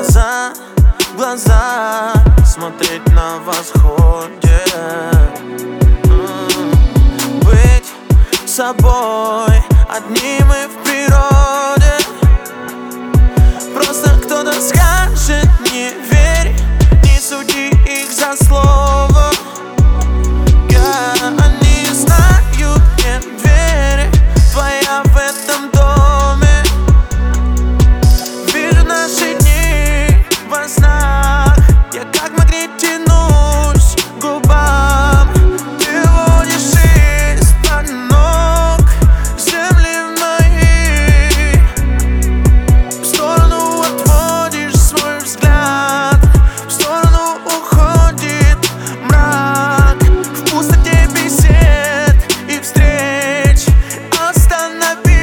глаза в глаза, смотреть на восходе, быть собой, одним и в природе. Просто кто-то скажет: не верь, не суди их за слово. Они знают, где двери твоя в этом доме. Вижу наши дни во снах, я как магнит тянусь к губам. Ты водишь из-под ног земли мои, в сторону отводишь свой взгляд, в сторону уходит мрак. В пустоте бесед и встреч останови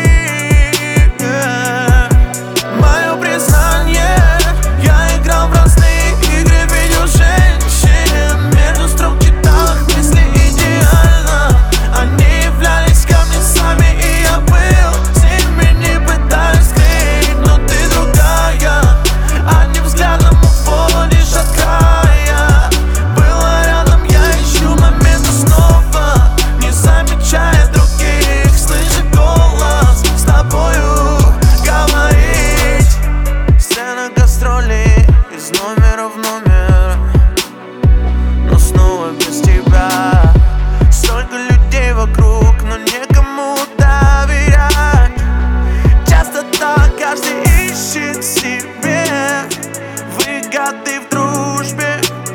мое признание. Я играл в разные игры, видел женщин между строк, читал их мысли идеально. Они являлись ко мне сами, и я был с ними, не пытаюсь скрыть. Но ты другая, одним взглядом уходишь от края. Была рядом, я ищу моменты снова, не замечая других, слыша голос с тобою говорить. Сцена гастролей из номера в номер, но снова без тебя. Столько людей вокруг, но некому доверять. Часто так, каждый ищет себе выгоды в дружбе.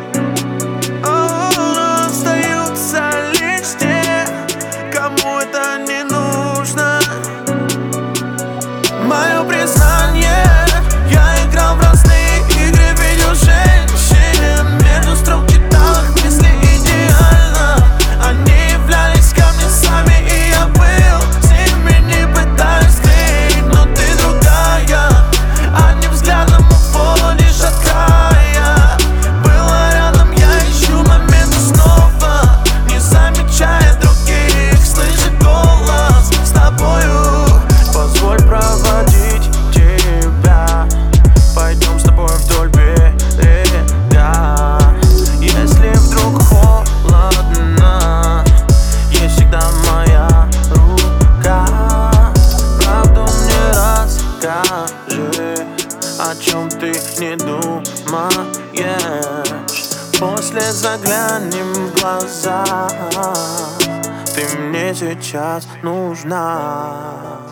Но остаются лишь те, кому это не нужно. Мое признание, я играл в разные игры, видел женщин между строк, читал их мысли идеально. Они являлись ко мне сами, и я был с ними, не пытаюсь скрыть. Но ты другая, одним взглядом уходишь от края. Была рядом, я ищу моменты снова, не замечая других, слыша голос с тобою. Позволь проводить тебя, пойдем с тобой вдоль берега. Если вдруг холодно, есть всегда моя рука. Правду мне расскажи, о чем ты не думаешь. После заглянем в глаза, ты мне сейчас нужна.